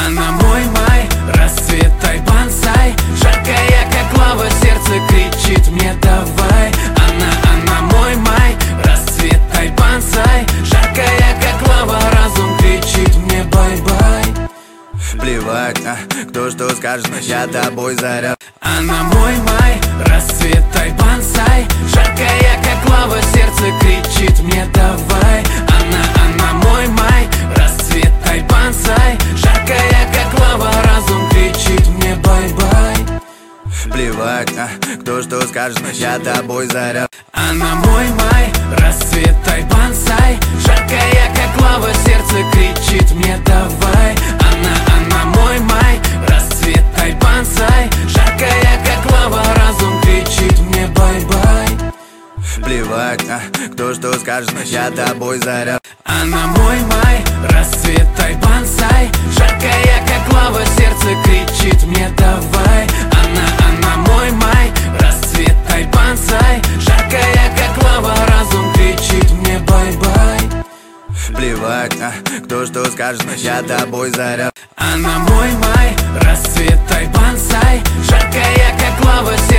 Она мой май, расцвет тайбансай. Жаркая, как лава, сердце кричит мне давай. Она мой май, расцвет тайбансай. Жаркая, как лава, разум кричит мне бай-бай. Плевать, кто что скажет, я тобой заряд. Она мой май, расцвет тайбансай. Жаркая, как лава, сердце кричит мне давай. Она мой май, расцвет тайбансай. Жаркая, как лава, разум кричит мне бай-бай. Плевать, кто что скажет, я тобой заряд. Она мой май, расцвет тайбансай. Жаркая, как лава, сердце кричит мне давай. Она мой май, расцвет тайбансай. Жаркая, как лава, разум кричит мне бай-бай. Плевать, кто что скажет, я тобой заряд. Она мой май, расцвет тайбансай. Жаркая, как лава, сердце кричит мне давай. Она мой май, расцвет тайбансай. Жаркая, как лава, разум кричит мне бай-бай. Плевать, кто что скажет, я тобой заряд. Она мой май, расцвет тайбансай. Жаркая, как лава, сердце